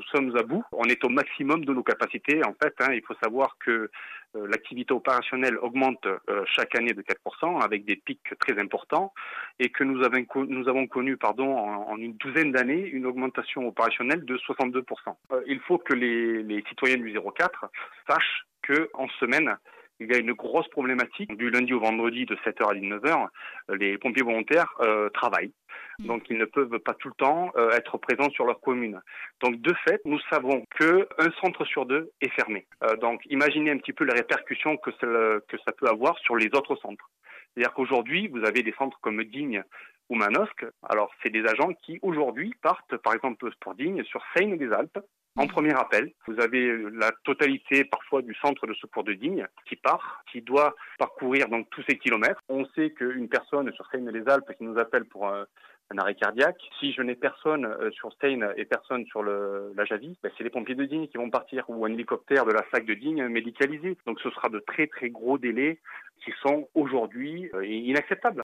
nous sommes à bout. On est au maximum de nos capacités. En fait, il faut savoir que l'activité opérationnelle augmente chaque année de 4% avec des pics très importants et que nous avons connu en une douzaine d'années une augmentation opérationnelle de 62%. Il faut que les citoyens du 04 sachent qu'en semaine, il y a une grosse problématique. Du lundi au vendredi de 7h à 19h, les pompiers volontaires travaillent. Donc ils ne peuvent pas tout le temps être présents sur leur commune. Donc de fait, nous savons qu'un centre sur deux est fermé. Donc imaginez un petit peu les répercussions que ça peut avoir sur les autres centres. C'est-à-dire qu'aujourd'hui, vous avez des centres comme Digne ou Manosque. Alors c'est des agents qui aujourd'hui partent, par exemple pour Digne, sur Seine-des-Alpes. En premier appel, vous avez la totalité parfois du centre de secours de Digne qui part, qui doit parcourir donc tous ces kilomètres. On sait qu'une personne sur Seine-les-Alpes qui nous appelle pour un arrêt cardiaque, si je n'ai personne sur Seine et personne sur la Javie, c'est les pompiers de Digne qui vont partir ou un hélicoptère de la SAC de Digne médicalisé. Donc ce sera de très très gros délais qui sont aujourd'hui inacceptables.